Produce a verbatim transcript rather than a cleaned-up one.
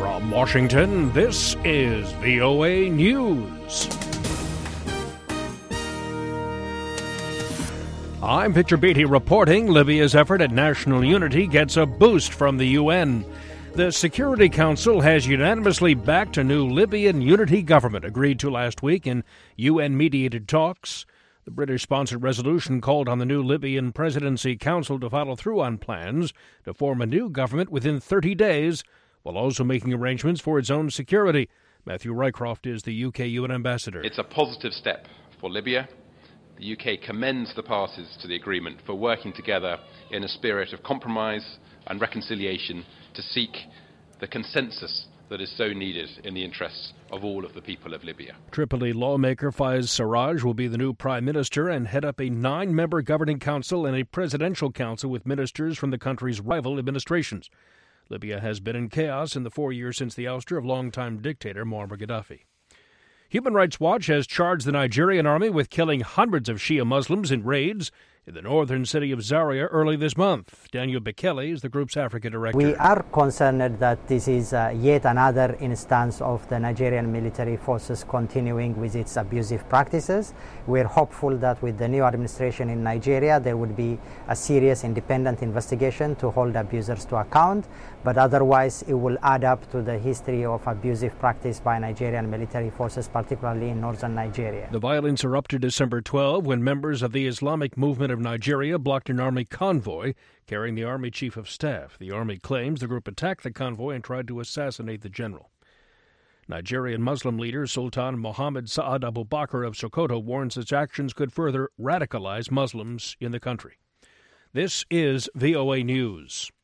From Washington, this is V O A News. I'm Victor Beatty reporting Libya's effort at national unity gets a boost from the U N. The Security Council has unanimously backed a new Libyan unity government agreed to last week in U N-mediated talks. The British-sponsored resolution called on the new Libyan Presidency Council to follow through on plans to form a new government within thirty days, while also making arrangements for its own security. Matthew Rycroft is the U K U N ambassador. It's a positive step for Libya. The U K commends the parties to the agreement for working together in a spirit of compromise and reconciliation to seek the consensus that is so needed in the interests of all of the people of Libya. Tripoli lawmaker Fayez Sarraj will be the new prime minister and head up a nine-member governing council and a presidential council with ministers from the country's rival administrations. Libya has been in chaos in the four years since the ouster of longtime dictator Muammar Gaddafi. Human Rights Watch has charged the Nigerian army with killing hundreds of Shia Muslims in raids in the northern city of Zaria early this month. Daniel Bekele is the group's Africa director. We are concerned that this is uh, yet another instance of the Nigerian military forces continuing with its abusive practices. We're hopeful that with the new administration in Nigeria, there would be a serious independent investigation to hold abusers to account, but otherwise it will add up to the history of abusive practice by Nigerian military forces, particularly in northern Nigeria. The violence erupted December twelfth when members of the Islamic Movement of Nigeria blocked an army convoy carrying the army chief of staff. The army claims the group attacked the convoy and tried to assassinate the general. Nigerian Muslim leader Sultan Mohammed Sa'ad Abubakar of Sokoto warns its actions could further radicalize Muslims in the country. This is V O A News.